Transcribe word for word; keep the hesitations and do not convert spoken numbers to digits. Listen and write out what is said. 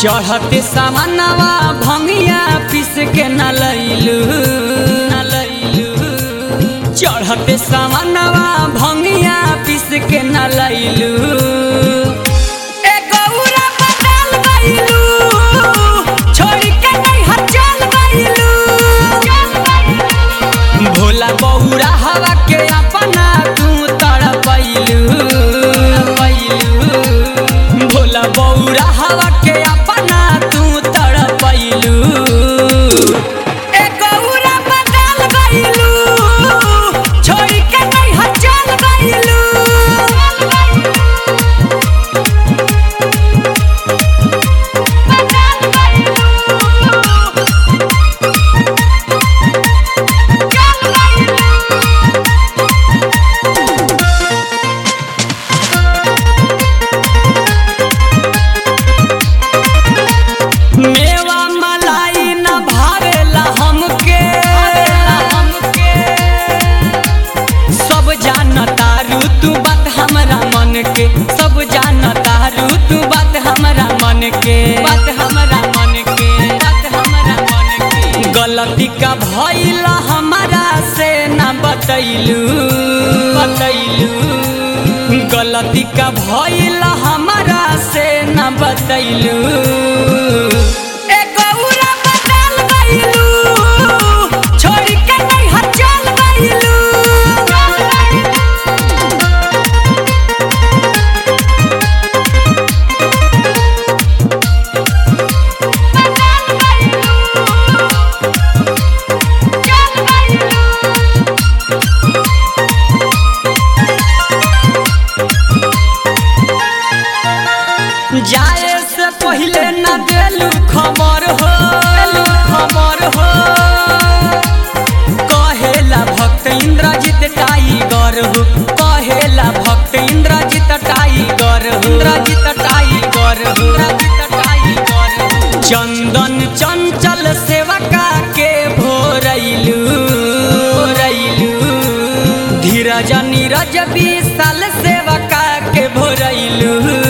चढ़ते सावनवा भंगिया पीस के न लैलू न लैलू चढ़ते सावनवा भंगिया पीस के न लैलू भोला बौरा हवा के अपना तू तड़पैलू भोला बौरा हवा के अपना तू तड़पैलू मेवा मलाई न भावेला हमके सब जानता रू तू बात हमरा मन के सब जानता रू तू बात हमरा मन के बात हमरा मन के बात हमरा मन के गलती का भइला हमारा से न बतैलू बतैलू गलती का भइला हमारा से न बतैलू जाए से पहले न देलू खबर हो खबर हो कहेला भक्त इंद्रजीत टाइगर हो कहेला भक्त इंद्रजीत टाइगर हो इंद्रजीत टाइगर हो इंद्रजीत टाइगर चंदन चंचल सेवका के भोरैलू भोरैलू धीरज नीरज विशाल सेवका के भोरैलू।